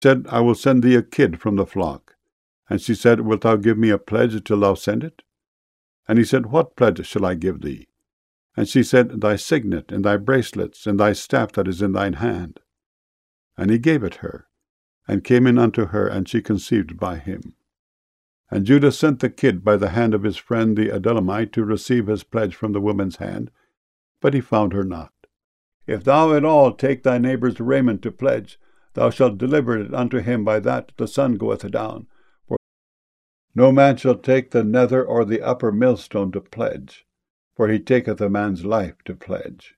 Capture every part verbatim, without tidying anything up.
said, I will send thee a kid from the flock. And she said, Wilt thou give me a pledge till thou send it? And he said, What pledge shall I give thee? And she said, Thy signet, and thy bracelets, and thy staff that is in thine hand. And he gave it her, and came in unto her, and she conceived by him. And Judah sent the kid by the hand of his friend the Adullamite to receive his pledge from the woman's hand, but he found her not. If thou at all take thy neighbour's raiment to pledge, thou shalt deliver it unto him by that the sun goeth down. For no man shall take the nether or the upper millstone to pledge, for he taketh a man's life to pledge.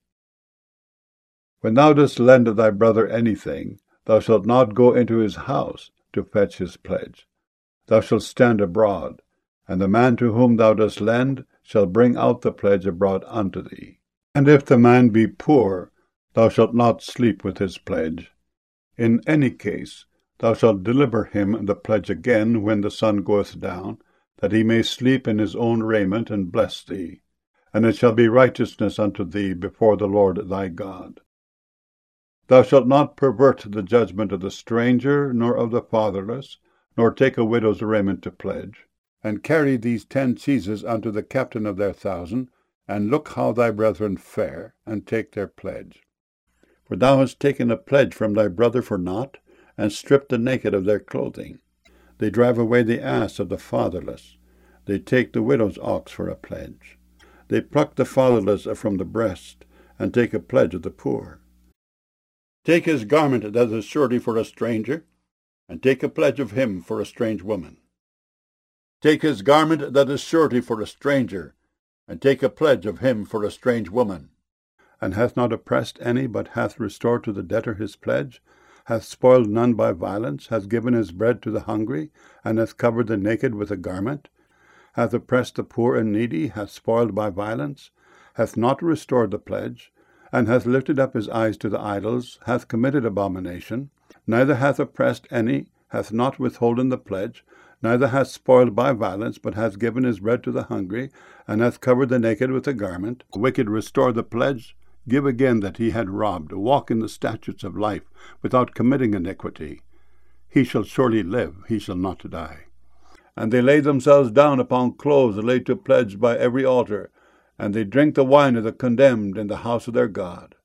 When thou dost lend thy brother anything, thou shalt not go into his house to fetch his pledge. Thou shalt stand abroad, and the man to whom thou dost lend shall bring out the pledge abroad unto thee. And if the man be poor, thou shalt not sleep with his pledge. In any case, thou shalt deliver him the pledge again when the sun goeth down, that he may sleep in his own raiment and bless thee. And it shall be righteousness unto thee before the Lord thy God. Thou shalt not pervert the judgment of the stranger, nor of the fatherless, nor take a widow's raiment to pledge. And carry these ten cheeses unto the captain of their thousand, and look how thy brethren fare, and take their pledge. For thou hast taken a pledge from thy brother for naught, and stripped the naked of their clothing. They drive away the ass of the fatherless. They take the widow's ox for a pledge. They pluck the fatherless from the breast, and take a pledge of the poor. Take his garment that is surety for a stranger, and take a pledge of him for a strange woman. Take his garment that is surety for a stranger, and take a pledge of him for a strange woman. And hath not oppressed any, but hath restored to the debtor his pledge, hath spoiled none by violence, hath given his bread to the hungry, and hath covered the naked with a garment, hath oppressed the poor and needy, hath spoiled by violence, hath not restored the pledge, and hath lifted up his eyes to the idols, hath committed abomination, neither hath oppressed any, hath not withholden the pledge, neither hath spoiled by violence, but hath given his bread to the hungry, and hath covered the naked with a garment. The wicked restore the pledge, give again that he had robbed, walk in the statutes of life, without committing iniquity. He shall surely live, he shall not die. And they lay themselves down upon clothes laid to pledge by every altar, and they drink the wine of the condemned in the house of their God.